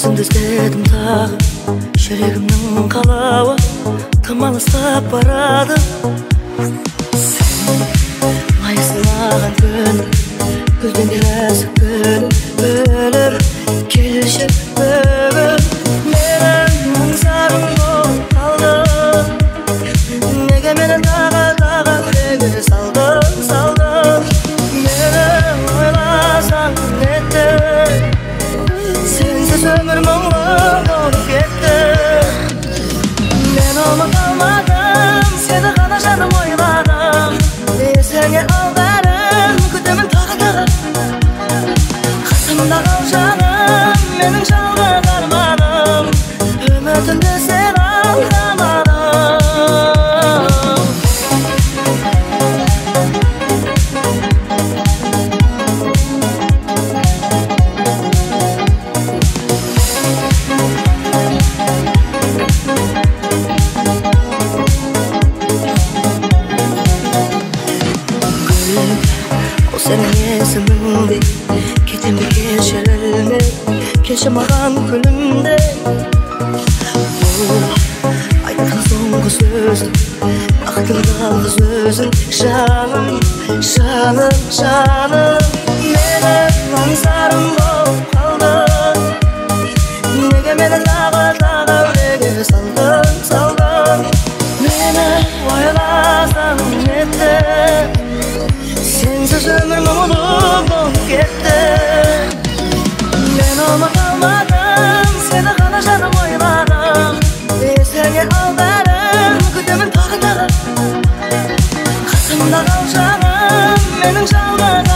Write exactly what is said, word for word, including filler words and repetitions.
өзіңді іздедім тағы, жүрегімнің қалауы тым алыстап барады. Сен лайықсың маған күн, гүлден де нәзік гүл, бөліп келші бүгін. Менің аңсарым болып қалдың, неге мені тағы тағы үрейге салдың, салдың. Мені ойласаң нетті, сенсіз өмір мұңлы болып кетті. Мен ұмыта алмадым, сені ғана жаным ойладым. Есіңе ал бәрін, күтемін тағы тағы. Қасымда қал жаным, менің жалғыз арманым. Үмітімді сен алдамадың. Сенің есіміңде кетемді кешірілме, келші маған күлімде. Бұл айтқан соңғы сөзім, ақтың жалғыз өзің. Жаным, жаным, жаным, менің аңсарым болып қалдың. Неге мені тағы тағы үрейге салдың, салдың. Мені ойласаң нетті, сенсіз өмір мұңлы болып кетті. Мен ұмыта алмадым, сені ғана жаным ойладым. Есіңе ал бәрін, күтемін тағы тағы. Қасымда қал жаным, менің жалғыз